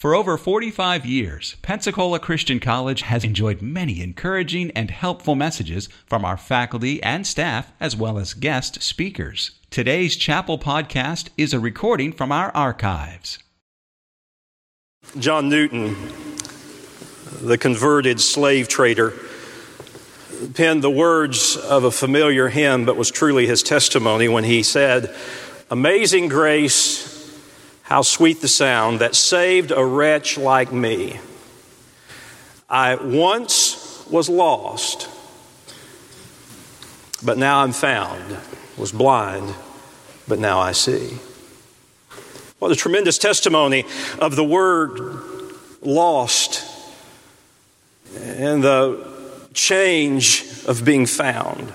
For over 45 years, Pensacola Christian College has enjoyed many encouraging and helpful messages from our faculty and staff, as well as guest speakers. Today's Chapel podcast is a recording from our archives. John Newton, the converted slave trader, penned the words of a familiar hymn, but was truly his testimony when he said, "Amazing grace, how sweet the sound that saved a wretch like me. I once was lost, but now I'm found, was blind, but now I see." What a tremendous testimony of the word lost and the change of being found.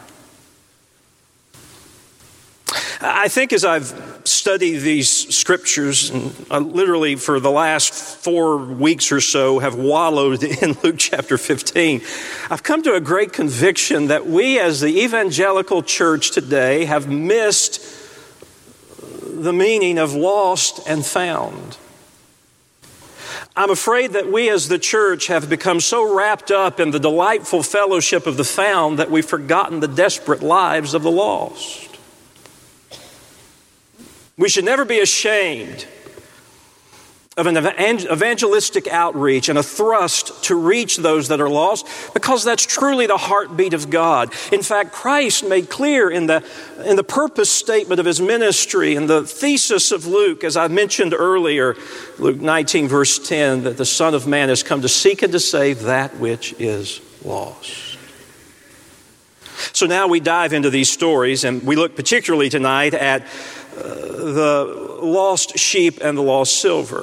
I think as I've studied these scriptures, and literally for the last 4 weeks or so have wallowed in Luke chapter 15, I've come to a great conviction that we as the evangelical church today have missed the meaning of lost and found. I'm afraid that we as the church have become so wrapped up in the delightful fellowship of the found that we've forgotten the desperate lives of the lost. We should never be ashamed of an evangelistic outreach and a thrust to reach those that are lost, because that's truly the heartbeat of God. In fact, Christ made clear in the purpose statement of his ministry and the thesis of Luke, as I mentioned earlier, Luke 19 verse 10, that the Son of Man has come to seek and to save that which is lost. So now we dive into these stories, and we look particularly tonight at the lost sheep and the lost silver.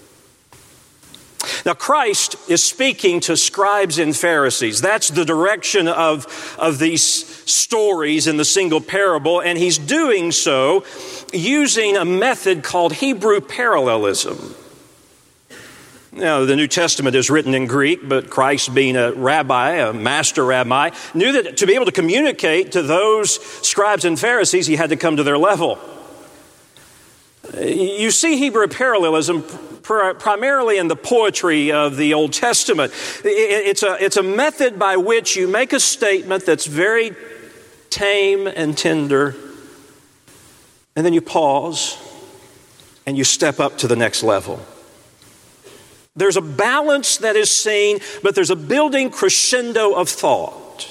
Now, Christ is speaking to scribes and Pharisees. That's the direction of these stories in the single parable, and he's doing so using a method called Hebrew parallelism. Now, the New Testament is written in Greek, but Christ, being a rabbi, a master rabbi, knew that to be able to communicate to those scribes and Pharisees, he had to come to their level. You see Hebrew parallelism primarily in the poetry of the Old Testament. It's a method by which you make a statement that's very tame and tender, and then you pause and you step up to the next level. There's a balance that is seen, but there's a building crescendo of thought.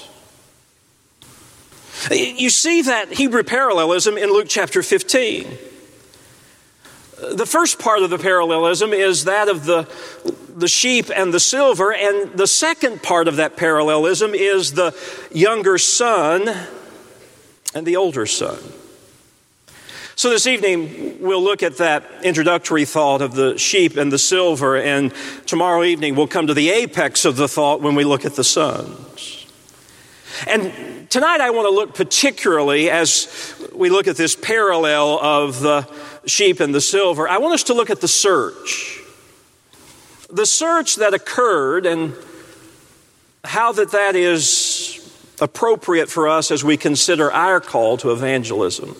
You see that Hebrew parallelism in Luke chapter 15. The first part of the parallelism is that of the sheep and the silver, and the second part of that parallelism is the younger son and the older son. So this evening, we'll look at that introductory thought of the sheep and the silver, and tomorrow evening we'll come to the apex of the thought when we look at the sons. And tonight I want to look particularly, as we look at this parallel of the sheep and the silver, I want us to look at the search. The search that occurred and how that is appropriate for us as we consider our call to evangelism.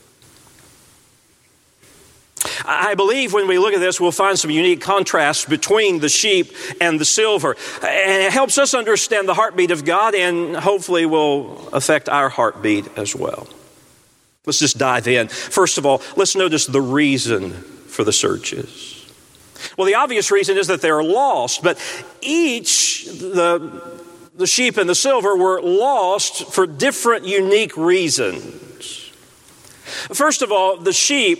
I believe when we look at this, we'll find some unique contrasts between the sheep and the silver. And it helps us understand the heartbeat of God, and hopefully will affect our heartbeat as well. Let's just dive in. First of all, let's notice the reason for the searches. Well, the obvious reason is that they're lost, but each, the sheep and the silver, were lost for different unique reasons. First of all, the sheep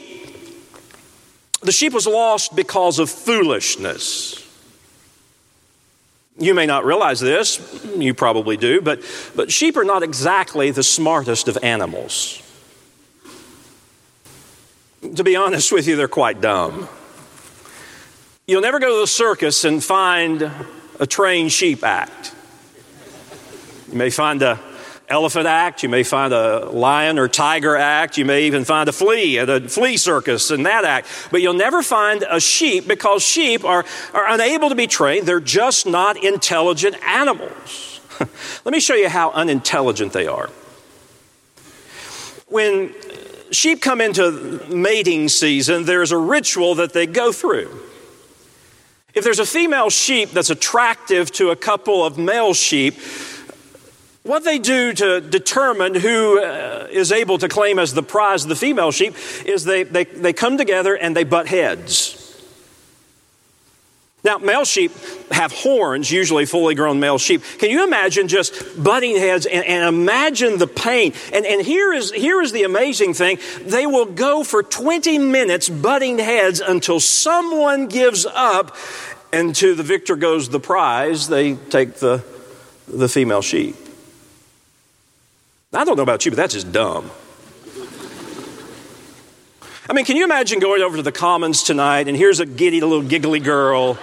was lost because of foolishness. You may not realize this, you probably do, but sheep are not exactly the smartest of animals. To be honest with you, they're quite dumb. You'll never go to the circus and find a trained sheep act. You may find an elephant act, you may find a lion or tiger act, you may even find a flea at a flea circus and that act. But you'll never find a sheep, because sheep are unable to be trained. They're just not intelligent animals. Let me show you how unintelligent they are. When sheep come into mating season, there's a ritual that they go through. there's a female sheep that's attractive to a couple of male sheep, what they do to determine who is able to claim as the prize of the female sheep is they come together and they butt heads. Now, male sheep have horns, usually fully grown male sheep. Can you imagine just butting heads and imagine the pain? And here is the amazing thing. They will go for 20 minutes butting heads until someone gives up, and to the victor goes the prize. They take the female sheep. I don't know about you, but that's just dumb. I mean, can you imagine going over to the Commons tonight, and here's a giddy little giggly girl,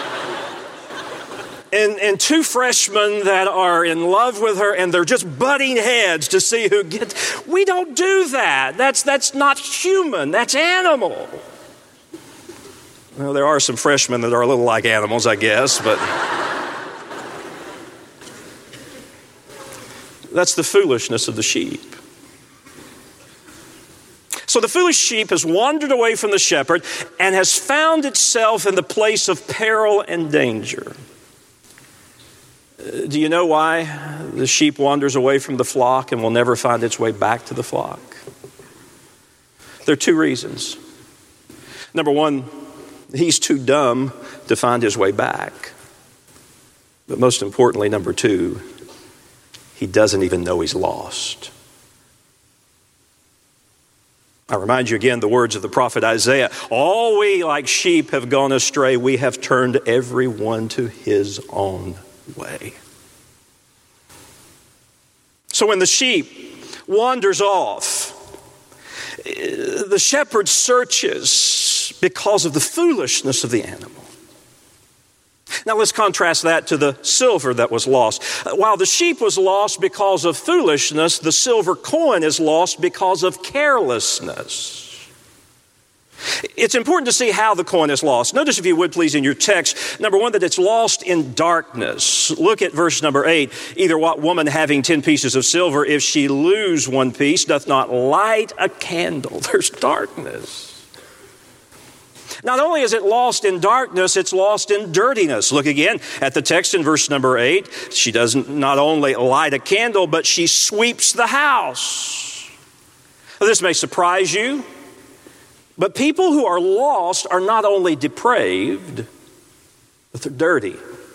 and two freshmen that are in love with her, and they're just butting heads to see who gets. We don't do that. That's not human. That's animal. Well, there are some freshmen that are a little like animals, I guess, but that's the foolishness of the sheep. So the foolish sheep has wandered away from the shepherd and has found itself in the place of peril and danger. Do you know why the sheep wanders away from the flock and will never find its way back to the flock? There are two reasons. Number one, he's too dumb to find his way back. But most importantly, number two, he doesn't even know he's lost. I remind you again the words of the prophet Isaiah. All we like sheep have gone astray. We have turned every one to his own way. So when the sheep wanders off, the shepherd searches because of the foolishness of the animal. Now let's contrast that to the silver that was lost. While the sheep was lost because of foolishness, the silver coin is lost because of carelessness. It's important to see how the coin is lost. Notice, if you would please, in your text, number one, that it's lost in darkness. Look at verse number 8. Either what woman having 10 pieces of silver, if she lose one piece, doth not light a candle? There's darkness. Not only is it lost in darkness, it's lost in dirtiness. Look again at the text in verse number 8. She doesn't not only light a candle, but she sweeps the house. Now, this may surprise you, but people who are lost are not only depraved, but they're dirty.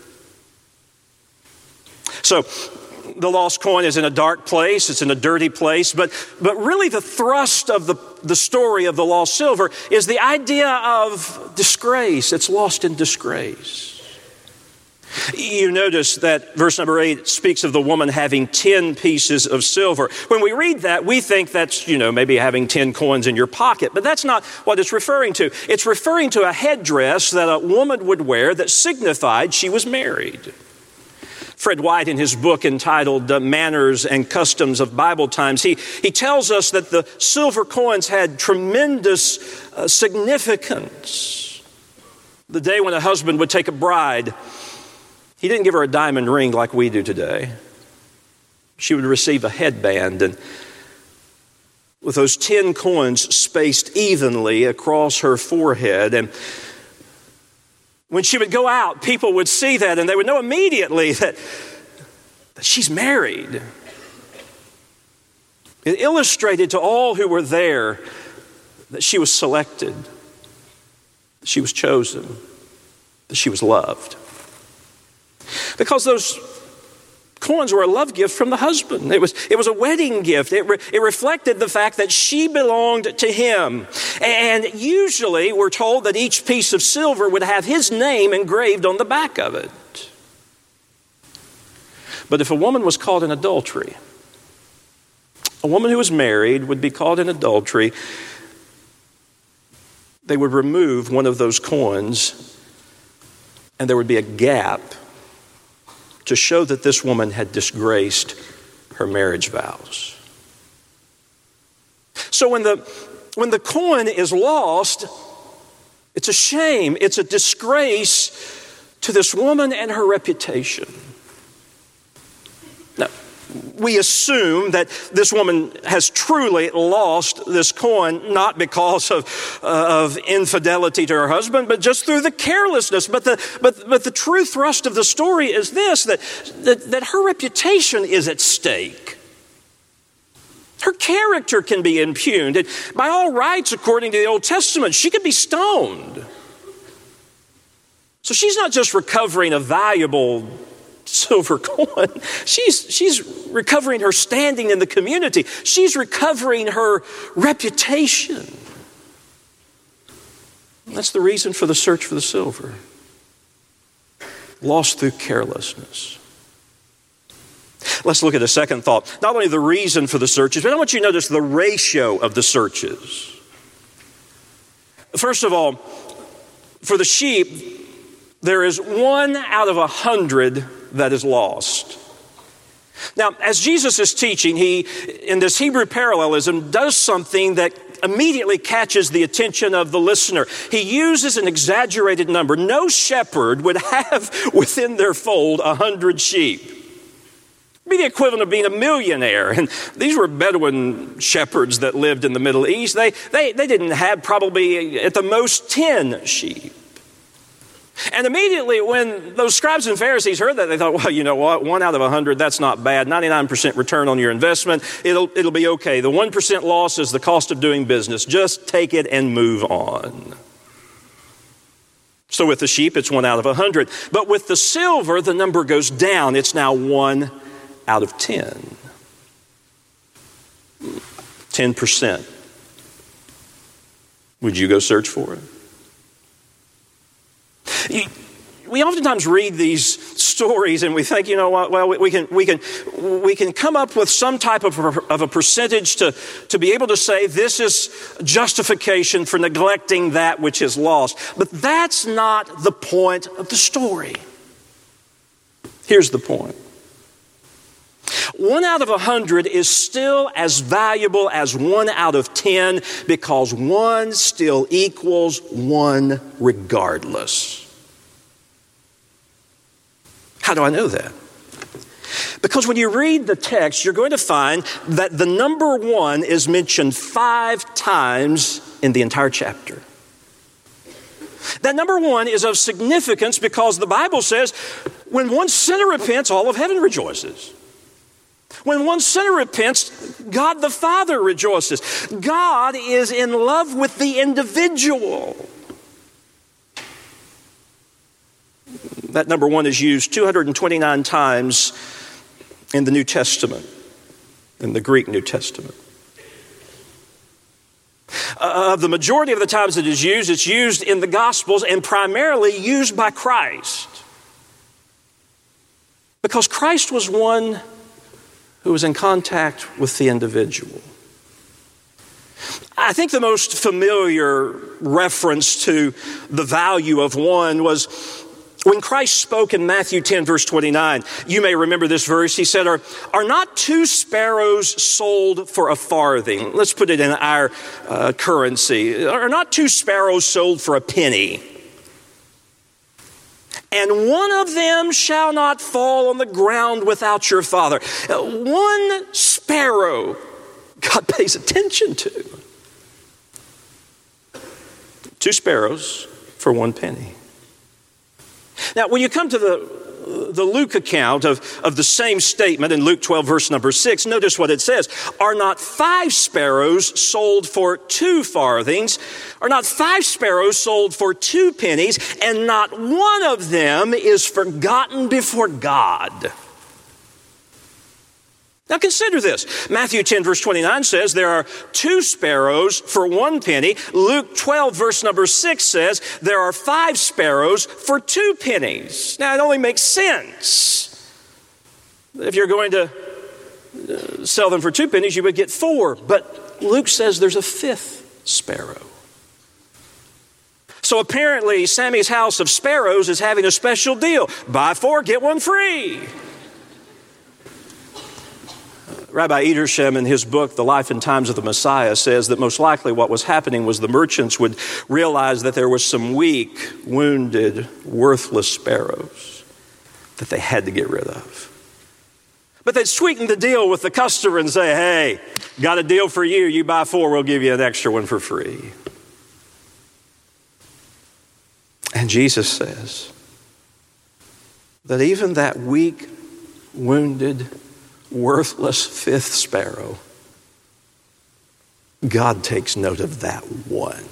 So, the lost coin is in a dark place, it's in a dirty place, but really the thrust of the story of the lost silver is the idea of disgrace. It's lost in disgrace. You notice that verse number 8 speaks of the woman having 10 pieces of silver. When we read that, we think that's, maybe having 10 coins in your pocket, but that's not what it's referring to. It's referring to a headdress that a woman would wear that signified she was married. Fred White, in his book entitled Manners and Customs of Bible Times, he tells us that the silver coins had tremendous significance. The day when a husband would take a bride, he didn't give her a diamond ring like we do today. She would receive a headband, and with those 10 coins spaced evenly across her forehead, and when she would go out, people would see that and they would know immediately that she's married. It illustrated to all who were there that she was selected, that she was chosen, that she was loved. Because those coins were a love gift from the husband. It was a wedding gift. It reflected the fact that she belonged to him. And usually we're told that each piece of silver would have his name engraved on the back of it. But if a woman was caught in adultery, a woman who was married would be caught in adultery, they would remove one of those coins and there would be a gap to show that this woman had disgraced her marriage vows. So when the coin is lost, it's a shame, it's a disgrace to this woman and her reputation. Now, we assume that this woman has truly lost this coin, not because of infidelity to her husband, but just through the carelessness. But the true thrust of the story is this, that her reputation is at stake. Her character can be impugned. And by all rights, according to the Old Testament, she could be stoned. So she's not just recovering a valuable silver coin. She's recovering her standing in the community. She's recovering her reputation. That's the reason for the search for the silver. Lost through carelessness. Let's look at a second thought. Not only the reason for the searches, but I want you to notice the ratio of the searches. First of all, for the sheep, there is 1 out of 100 that is lost. Now, as Jesus is teaching, he, in this Hebrew parallelism, does something that immediately catches the attention of the listener. He uses an exaggerated number. No shepherd would have within their fold 100 sheep. It'd be the equivalent of being a millionaire. And these were Bedouin shepherds that lived in the Middle East. They didn't have probably at the most 10 sheep. And immediately when those scribes and Pharisees heard that, they thought, well, you know what? 1 out of 100, that's not bad. 99% return on your investment. It'll be okay. The 1% loss is the cost of doing business. Just take it and move on. So with the sheep, it's 1 out of 100. But with the silver, the number goes down. It's now 1 out of 10. 10%. Would you go search for it? We oftentimes read these stories and we think, you know what, well, we can come up with some type of a percentage to be able to say this is justification for neglecting that which is lost. But that's not the point of the story. Here's the point. 1 out of 100 is still as valuable as 1 out of 10 because 1 still equals 1 regardless. How do I know that? Because when you read the text, you're going to find that the number 1 is mentioned 5 times in the entire chapter. That number 1 is of significance because the Bible says, when one sinner repents, all of heaven rejoices. When one sinner repents, God the Father rejoices. God is in love with the individual. That number 1 is used 229 times in the New Testament, in the Greek New Testament. Of the majority of the times it is used, it's used in the Gospels and primarily used by Christ. Because Christ was one who was in contact with the individual. I think the most familiar reference to the value of 1 was when Christ spoke in Matthew 10, verse 29. You may remember this verse. He said, are not 2 sparrows sold for a farthing? Let's put it in our currency. Are not 2 sparrows sold for a penny? And 1 of them shall not fall on the ground without your Father. 1 sparrow God pays attention to. 2 sparrows for 1 penny. Now, when you come to the Luke account of the same statement in Luke 12, verse number 6, notice what it says. Are not 5 sparrows sold for 2 farthings? Are not 5 sparrows sold for 2 pennies? And not 1 of them is forgotten before God. Now consider this. Matthew 10 verse 29 says there are 2 sparrows for 1 penny. Luke 12 verse number 6 says there are 5 sparrows for 2 pennies. Now it only makes sense. If you're going to sell them for 2 pennies, you would get 4. But Luke says there's a 5th sparrow. So apparently Sammy's House of Sparrows is having a special deal. Buy 4, get 1 free. Rabbi Edersheim, in his book, The Life and Times of the Messiah, says that most likely what was happening was the merchants would realize that there was some weak, wounded, worthless sparrows that they had to get rid of. But they'd sweeten the deal with the customer and say, hey, got a deal for you. You buy 4, we'll give you an extra one for free. And Jesus says that even that weak, wounded, worthless 5th sparrow, God takes note of that one.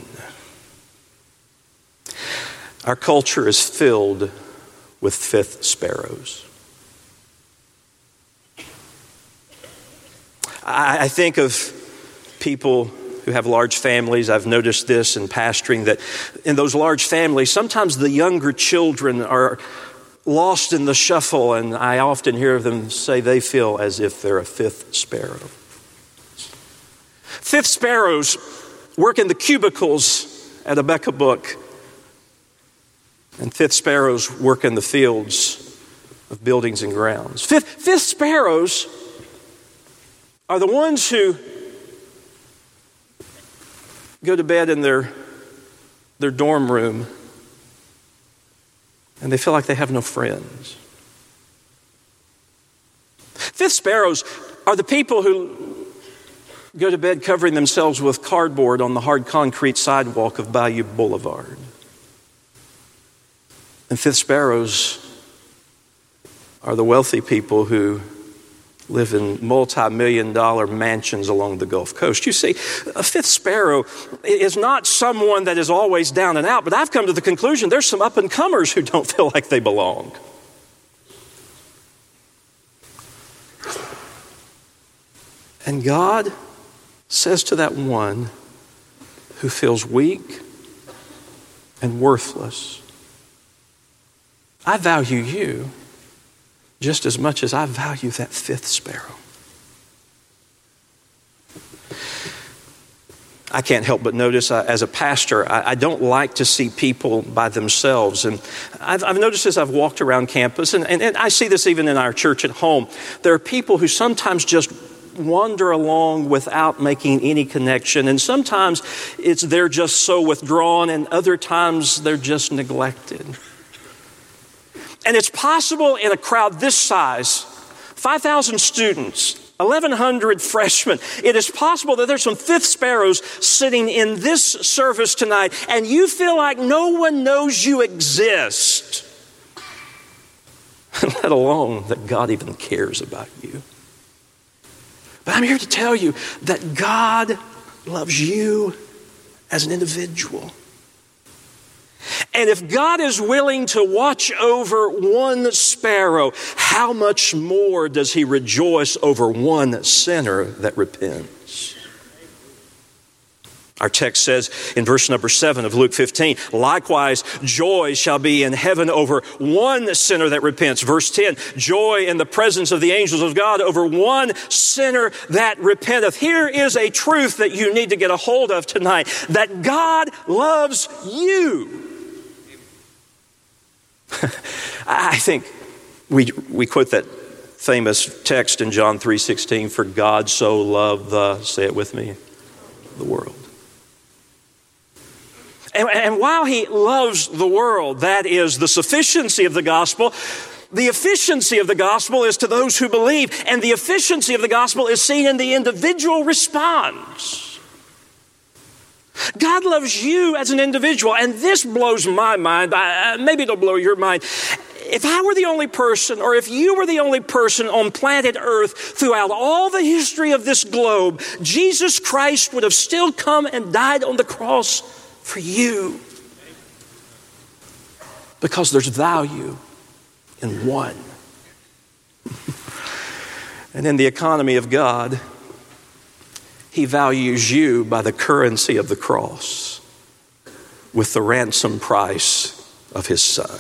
Our culture is filled with 5th sparrows. I think of people who have large families. I've noticed this in pastoring, that in those large families, sometimes the younger children are lost in the shuffle, and I often hear them say they feel as if they're a 5th sparrow. 5th sparrows work in the cubicles at Abeka Book, and 5th sparrows work in the fields of buildings and grounds. Fifth sparrows are the ones who go to bed in their dorm room and they feel like they have no friends. 5th sparrows are the people who go to bed covering themselves with cardboard on the hard concrete sidewalk of Bayou Boulevard. And 5th sparrows are the wealthy people who live in multi-million-dollar mansions along the Gulf Coast. You see, a 5th sparrow is not someone that is always down and out, but I've come to the conclusion there's some up-and-comers who don't feel like they belong. And God says to that one who feels weak and worthless, I value you just as much as I value that 5th sparrow. I can't help but notice, as a pastor, I don't like to see people by themselves. And I've noticed as I've walked around campus, and I see this even in our church at home, there are people who sometimes just wander along without making any connection. And sometimes they're just so withdrawn, and other times they're just neglected. And it's possible in a crowd this size, 5,000 students, 1,100 freshmen, it is possible that there's some 5th sparrows sitting in this service tonight, and you feel like no one knows you exist, let alone that God even cares about you. But I'm here to tell you that God loves you as an individual. And if God is willing to watch over one sparrow, how much more does He rejoice over one sinner that repents? Our text says in verse number 7 of Luke 15, likewise, joy shall be in heaven over one sinner that repents. Verse 10, joy in the presence of the angels of God over one sinner that repenteth. Here is a truth that you need to get a hold of tonight, that God loves you. I think we quote that famous text in John 3:16, for God so loved say it with me, the world. And while He loves the world, that is the sufficiency of the gospel, the efficiency of the gospel is to those who believe, and the efficiency of the gospel is seen in the individual response. God loves you as an individual, and this blows my mind. Maybe it'll blow your mind. If I were the only person, or if you were the only person on planet Earth throughout all the history of this globe, Jesus Christ would have still come and died on the cross for you. Because there's value in one. And in the economy of God, He values you by the currency of the cross with the ransom price of His Son.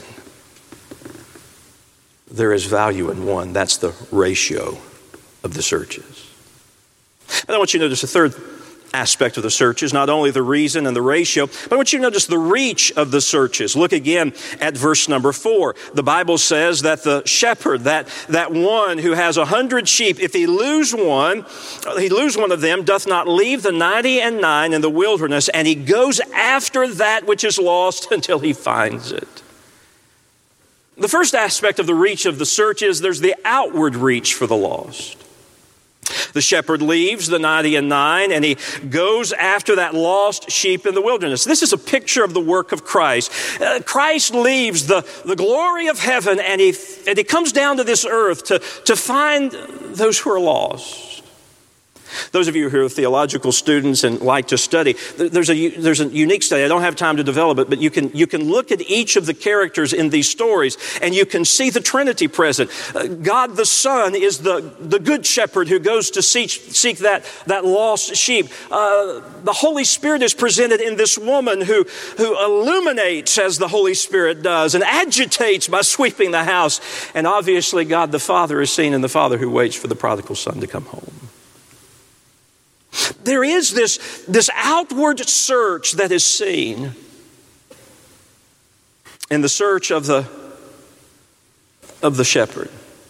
There is value in one. That's the ratio of the searches. And I want you to notice the third aspect of the searches, not only the reason and the ratio, but I want you to notice the reach of the searches. Look again at verse number 4. The Bible says that the shepherd, that one who has 100 sheep, if he lose one of them, doth not leave the 99 in the wilderness, and he goes after that which is lost until he finds it. The first aspect of the reach of the search is there's the outward reach for the lost. The shepherd leaves the 99 and he goes after that lost sheep in the wilderness. This is a picture of the work of Christ. Christ leaves the glory of heaven and he comes down to this earth to find those who are lost. Those of you who are theological students and like to study, there's a unique study. I don't have time to develop it, but you can look at each of the characters in these stories and you can see the Trinity present. God the Son is the good shepherd who goes to seek that lost sheep. The Holy Spirit is presented in this woman who illuminates as the Holy Spirit does and agitates by sweeping the house. And obviously God the Father is seen in the Father who waits for the prodigal son to come home. There is this outward search that is seen in the search of the shepherd.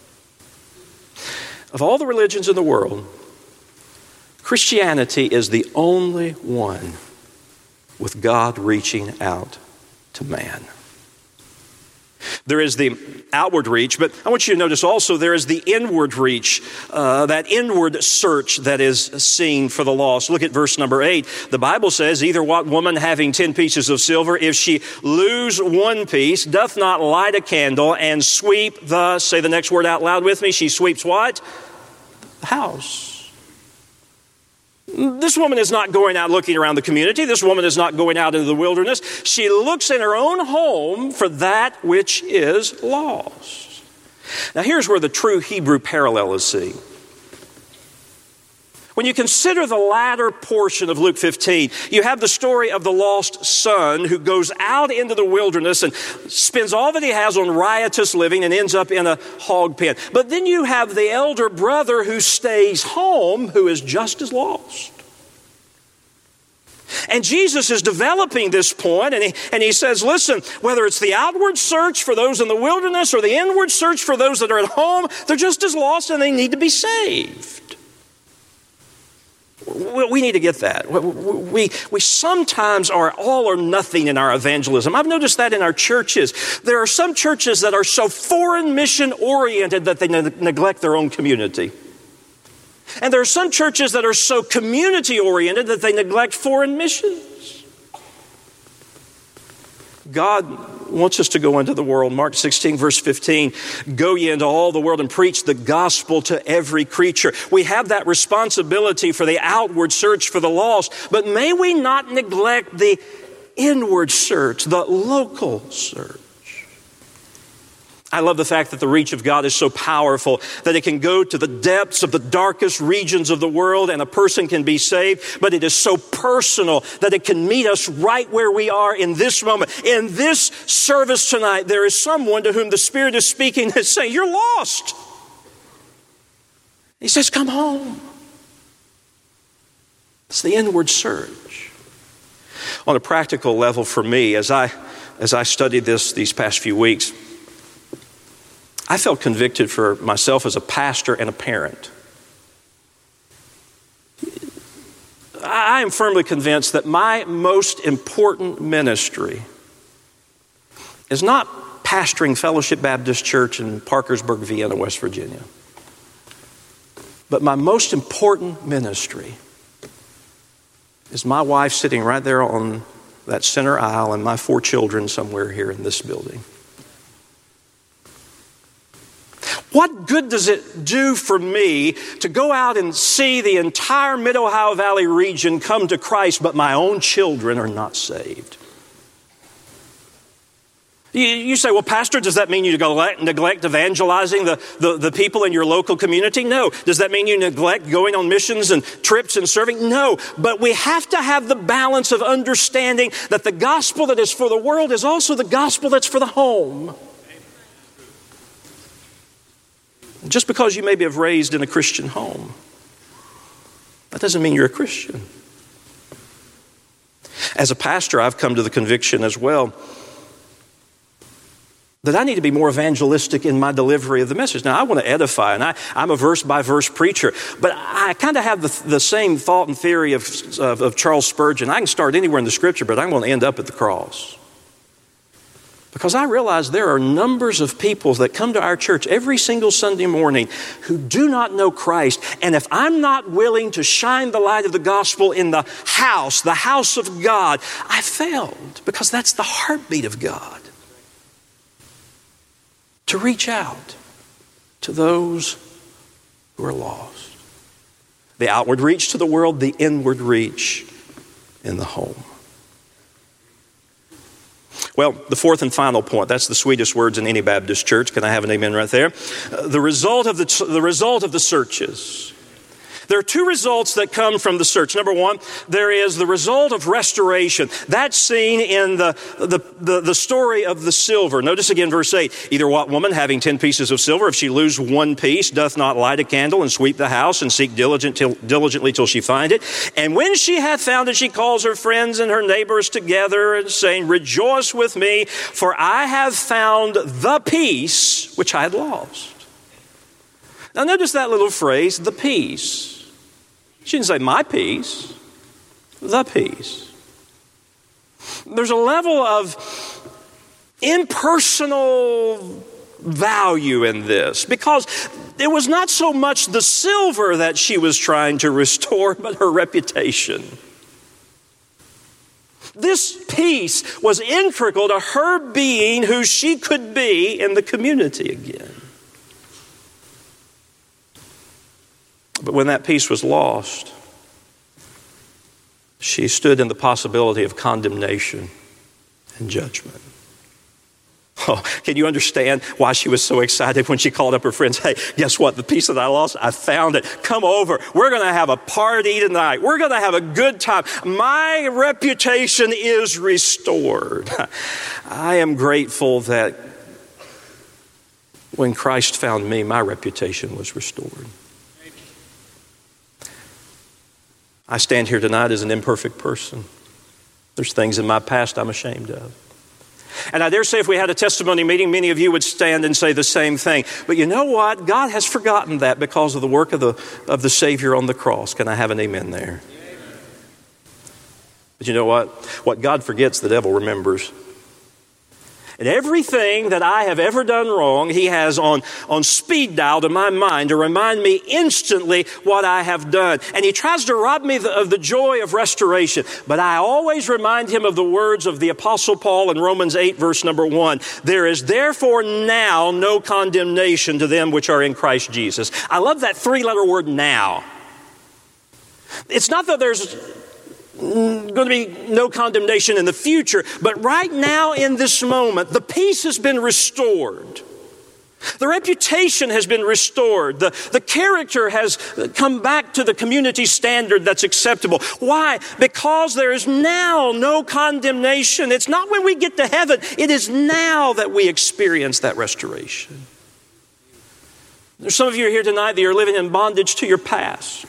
Of all the religions in the world, Christianity is the only one with God reaching out to man. There is the outward reach, but I want you to notice also there is the inward reach, that inward search that is seen for the lost. Look at verse number 8. The Bible says, either what woman having 10 pieces of silver, if she lose one piece, doth not light a candle and sweep say the next word out loud with me, she sweeps what? The house. This woman is not going out looking around the community. This woman is not going out into the wilderness. She looks in her own home for that which is lost. Now here's where the true Hebrew parallel is seen. When you consider the latter portion of Luke 15, you have the story of the lost son who goes out into the wilderness and spends all that he has on riotous living and ends up in a hog pen. But then you have the elder brother who stays home who is just as lost. And Jesus is developing this point and he says, listen, whether it's the outward search for those in the wilderness or the inward search for those that are at home, they're just as lost and they need to be saved. We need to get that. We sometimes are all or nothing in our evangelism. I've noticed that in our churches. There are some churches that are so foreign mission oriented that they neglect their own community. And there are some churches that are so community oriented that they neglect foreign missions. God wants us to go into the world. Mark 16, verse 15, go ye into all the world and preach the gospel to every creature. We have that responsibility for the outward search for the lost, but may we not neglect the inward search, the local search. I love the fact that the reach of God is so powerful that it can go to the depths of the darkest regions of the world and a person can be saved, but it is so personal that it can meet us right where we are in this moment. In this service tonight, there is someone to whom the Spirit is speaking and saying, you're lost. He says, come home. It's the inward search. On a practical level for me, as I studied these past few weeks, I felt convicted for myself as a pastor and a parent. I am firmly convinced that my most important ministry is not pastoring Fellowship Baptist Church in Parkersburg, Vienna, West Virginia. But my most important ministry is my wife sitting right there on that center aisle and my 4 children somewhere here in this building. What good does it do for me to go out and see the entire Mid-Ohio Valley region come to Christ, but my own children are not saved? You say, well, Pastor, does that mean you neglect evangelizing the people in your local community? No. Does that mean you neglect going on missions and trips and serving? No. But we have to have the balance of understanding that the gospel that is for the world is also the gospel that's for the home. Just because you maybe have raised in a Christian home, that doesn't mean you're a Christian. As a pastor, I've come to the conviction as well that I need to be more evangelistic in my delivery of the message. Now, I want to edify, and I'm a verse-by-verse preacher, but I kind of have the same thought and theory of Charles Spurgeon. I can start anywhere in the Scripture, but I'm going to end up at the cross. Because I realize there are numbers of people that come to our church every single Sunday morning who do not know Christ. And if I'm not willing to shine the light of the gospel in the house of God, I failed, because that's the heartbeat of God. To reach out to those who are lost. The outward reach to the world, the inward reach in the home. Well, the fourth and final point, that's the sweetest words in any Baptist church. Can I have an amen right there? The result of the searches. There are two results that come from the search. Number one, there is the result of restoration. That's seen in the story of the silver. Notice again verse 8. Either what woman having 10 pieces of silver, if she lose one piece, doth not light a candle and sweep the house and seek diligently till she find it. And when she hath found it, she calls her friends and her neighbors together and saying, Rejoice with me, for I have found the piece which I had lost. Now notice that little phrase, the piece. She didn't say my piece, the piece. There's a level of impersonal value in this, because it was not so much the silver that she was trying to restore, but her reputation. This piece was integral to her being who she could be in the community again. But when that piece was lost, she stood in the possibility of condemnation and judgment. Oh, can you understand why she was so excited when she called up her friends? Hey, guess what? The piece that I lost, I found it. Come over. We're going to have a party tonight. We're going to have a good time. My reputation is restored. I am grateful that when Christ found me, my reputation was restored. I stand here tonight as an imperfect person. There's things in my past I'm ashamed of. And I dare say if we had a testimony meeting, many of you would stand and say the same thing. But you know what? God has forgotten that because of the work of the Savior on the cross. Can I have an amen there? But you know what? What God forgets, the devil remembers. And everything that I have ever done wrong, he has on speed dial to my mind to remind me instantly what I have done. And he tries to rob me of the joy of restoration. But I always remind him of the words of the Apostle Paul in Romans 8, verse number 1. There is therefore now no condemnation to them which are in Christ Jesus. I love that three-letter word, now. It's not that there's going to be no condemnation in the future, but right now in this moment, the peace has been restored. The reputation has been restored. The character has come back to the community standard that's acceptable. Why? Because there is now no condemnation. It's not when we get to heaven. It is now that we experience that restoration. There's some of you here tonight that are living in bondage to your past.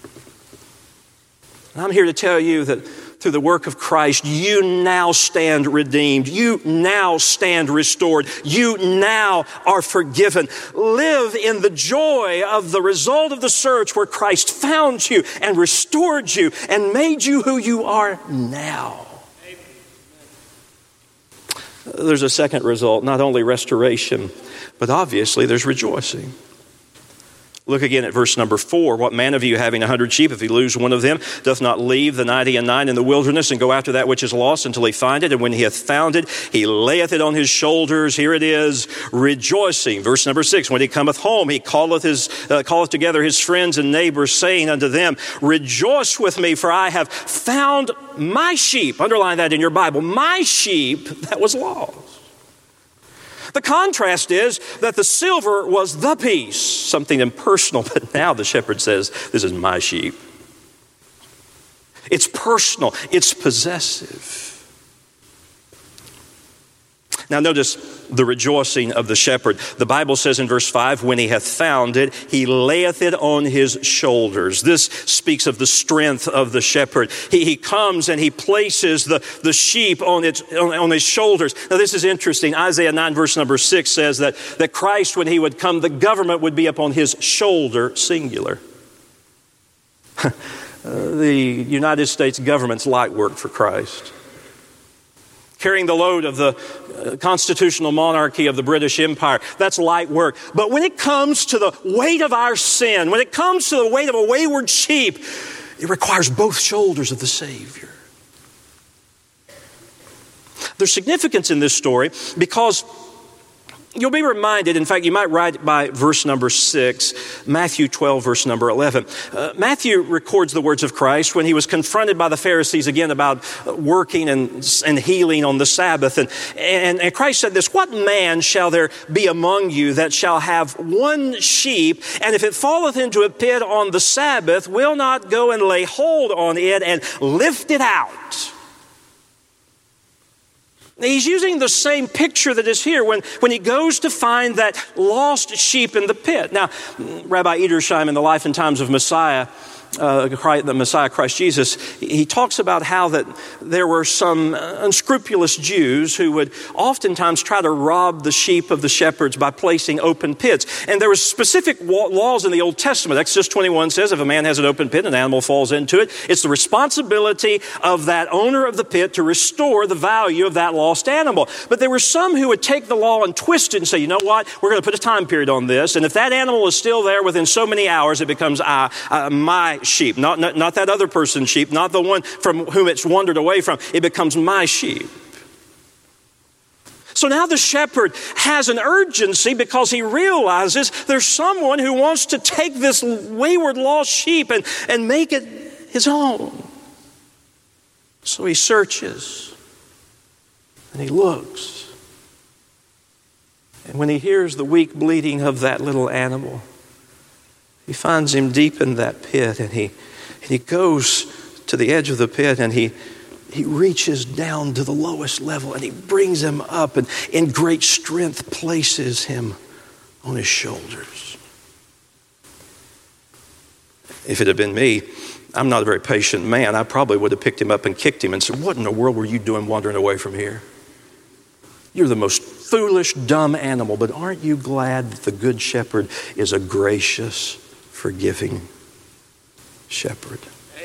I'm here to tell you that through the work of Christ, you now stand redeemed. You now stand restored. You now are forgiven. Live in the joy of the result of the search where Christ found you and restored you and made you who you are now. There's a second result, not only restoration, but obviously there's rejoicing. Look again at verse number 4. What man of you having 100 sheep, if he lose one of them, doth not leave the 99 in the wilderness and go after that which is lost until he find it? And when he hath found it, he layeth it on his shoulders. Here it is, rejoicing. Verse number 6. When he cometh home, he calleth together his friends and neighbors, saying unto them, Rejoice with me, for I have found my sheep. Underline that in your Bible. My sheep that was lost. The contrast is that the silver was the piece, something impersonal, but now the shepherd says, this is my sheep. It's personal, it's possessive. Now notice the rejoicing of the shepherd. The Bible says in verse 5, when he hath found it, he layeth it on his shoulders. This speaks of the strength of the shepherd. He comes and he places the sheep on his shoulders. Now this is interesting. Isaiah 9 verse number 6 says that Christ, when he would come, the government would be upon his shoulder, singular. The United States government's light work for Christ. Carrying the load of the constitutional monarchy of the British Empire, that's light work. But when it comes to the weight of our sin, when it comes to the weight of a wayward sheep, it requires both shoulders of the Savior. There's significance in this story because you'll be reminded, in fact, you might write it by verse number 6, Matthew 12, verse number 11. Matthew records the words of Christ when he was confronted by the Pharisees again about working and healing on the Sabbath. And Christ said this, "What man shall there be among you that shall have one sheep, and if it falleth into a pit on the Sabbath, will not go and lay hold on it and lift it out?" He's using the same picture that is here when he goes to find that lost sheep in the pit. Now, Rabbi Edersheim in The Life and Times of Messiah, the Messiah Christ Jesus, he talks about how that there were some unscrupulous Jews who would oftentimes try to rob the sheep of the shepherds by placing open pits. And there were specific laws in the Old Testament. Exodus 21 says if a man has an open pit and an animal falls into it, it's the responsibility of that owner of the pit to restore the value of that lost animal. But there were some who would take the law and twist it and say, you know what, we're going to put a time period on this. And if that animal is still there within so many hours, it becomes my sheep, not that other person's sheep, not the one from whom it's wandered away from. It becomes my sheep. So now the shepherd has an urgency because he realizes there's someone who wants to take this wayward lost sheep and make it his own. So he searches and he looks. And when he hears the weak bleating of that little animal, he finds him deep in that pit, and he goes to the edge of the pit, and he reaches down to the lowest level, and he brings him up, and in great strength places him on his shoulders. If it had been me, I'm not a very patient man, I probably would have picked him up and kicked him and said, "What in the world were you doing wandering away from here? You're the most foolish, dumb animal, but aren't you glad that the Good Shepherd is a gracious, forgiving shepherd?"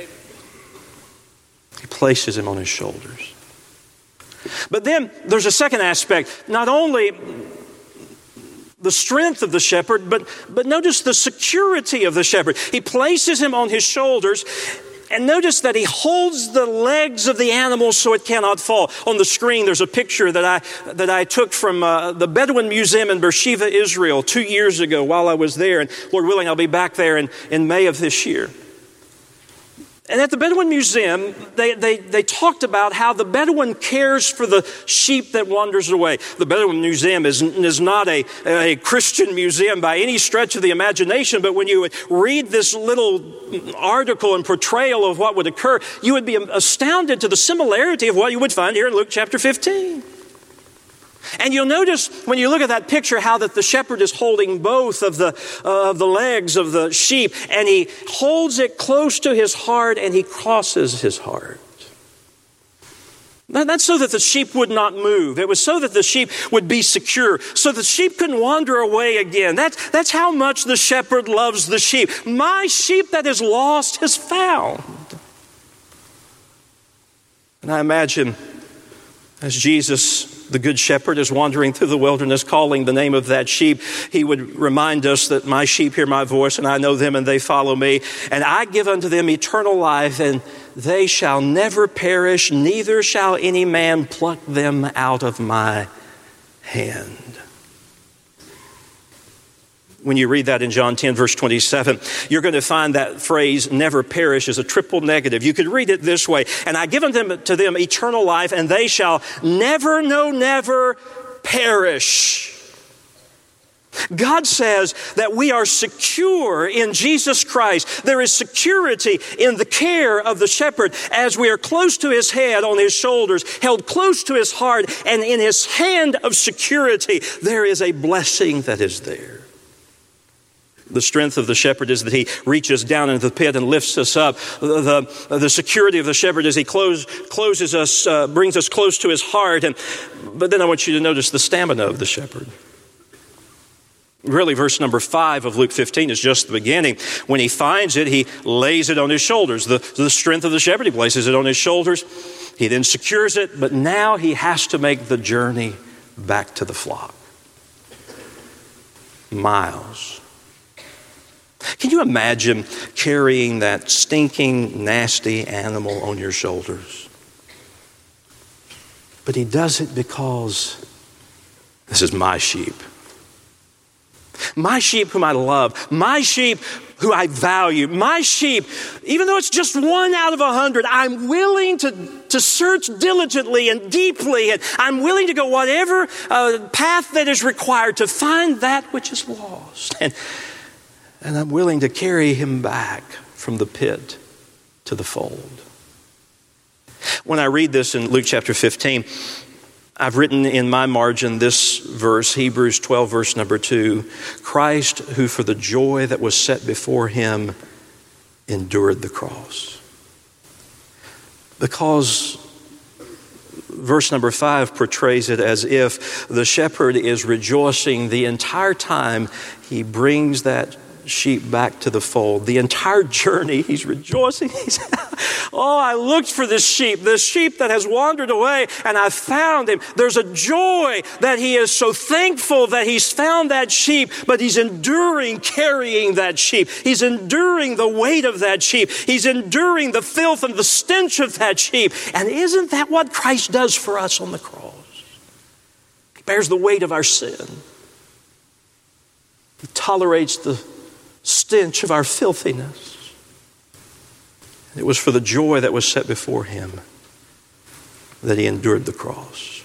He places him on his shoulders. But then there's a second aspect. Not only the strength of the shepherd, but notice the security of the shepherd. He places him on his shoulders, and notice that he holds the legs of the animal so it cannot fall. On the screen, there's a picture that I took from the Bedouin Museum in Beersheba, Israel, 2 years ago while I was there. And Lord willing, I'll be back there in May of this year. And at the Bedouin Museum, they talked about how the Bedouin cares for the sheep that wanders away. The Bedouin Museum is not a Christian museum by any stretch of the imagination, but when you would read this little article and portrayal of what would occur, you would be astounded to the similarity of what you would find here in Luke chapter 15. And you'll notice when you look at that picture how that the shepherd is holding both of the legs of the sheep, and he holds it close to his heart and he crosses his heart. That's so that the sheep would not move. It was so that the sheep would be secure, so the sheep couldn't wander away again. That's how much the shepherd loves the sheep. My sheep that is lost is found. And I imagine as Jesus, the Good Shepherd, is wandering through the wilderness calling the name of that sheep, he would remind us that my sheep hear my voice, and I know them, and they follow me. And I give unto them eternal life, and they shall never perish, neither shall any man pluck them out of my hand. When you read that in John 10, verse 27, you're going to find that phrase, never perish, is a triple negative. You could read it this way, and I give to them eternal life, and they shall never, no, never perish. God says that we are secure in Jesus Christ. There is security in the care of the shepherd as we are close to his head, on his shoulders, held close to his heart, and in his hand of security, there is a blessing that is there. The strength of the shepherd is that he reaches down into the pit and lifts us up. The security of the shepherd is he closes us, brings us close to his heart. But then I want you to notice the stamina of the shepherd. Really, verse number 5 of Luke 15 is just the beginning. When he finds it, he lays it on his shoulders. The strength of the shepherd, he places it on his shoulders. He then secures it, but now he has to make the journey back to the flock. Miles. Can you imagine carrying that stinking, nasty animal on your shoulders? But he does it because this is my sheep. My sheep whom I love. My sheep who I value. My sheep, even though it's just 1 out of 100, I'm willing to search diligently and deeply. And I'm willing to go whatever path that is required to find that which is lost. And I'm willing to carry him back from the pit to the fold. When I read this in Luke chapter 15, I've written in my margin this verse, Hebrews 12, verse number 2. Christ, who for the joy that was set before him, endured the cross. Because verse number 5 portrays it as if the shepherd is rejoicing the entire time he brings that sheep back to the fold. The entire journey, he's rejoicing. I looked for this sheep that has wandered away, and I found him. There's a joy that he is so thankful that he's found that sheep, but he's enduring carrying that sheep. He's enduring the weight of that sheep. He's enduring the filth and the stench of that sheep. And isn't that what Christ does for us on the cross? He bears the weight of our sin. He tolerates the stench of our filthiness. It was for the joy that was set before him that he endured the cross.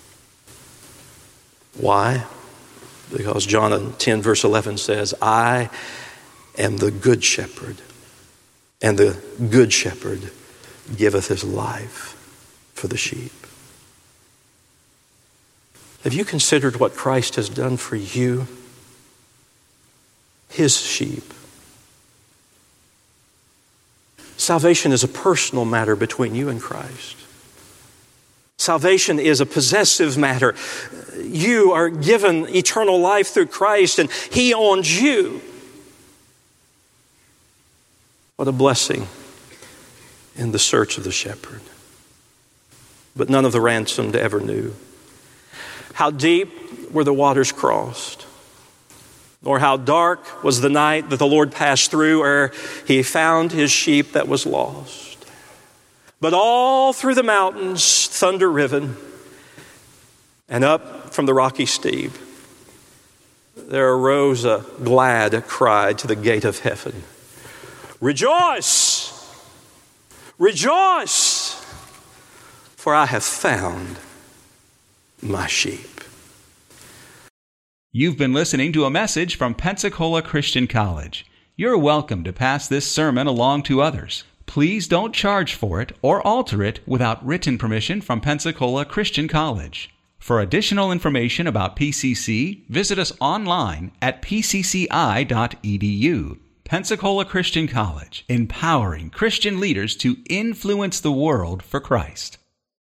Why? Because John 10 verse 11 says, I am the good shepherd, and the good shepherd giveth his life for the sheep. Have you considered what Christ has done for you? His sheep. Salvation is a personal matter between you and Christ. Salvation is a possessive matter. You are given eternal life through Christ, and he owns you. What a blessing in the search of the shepherd. But none of the ransomed ever knew. How deep were the waters crossed? Or how dark was the night that the Lord passed through ere he found his sheep that was lost. But all through the mountains, thunder riven, and up from the rocky steep, there arose a glad cry to the gate of heaven. Rejoice! Rejoice! For I have found my sheep. You've been listening to a message from Pensacola Christian College. You're welcome to pass this sermon along to others. Please don't charge for it or alter it without written permission from Pensacola Christian College. For additional information about PCC, visit us online at pcci.edu. Pensacola Christian College, empowering Christian leaders to influence the world for Christ.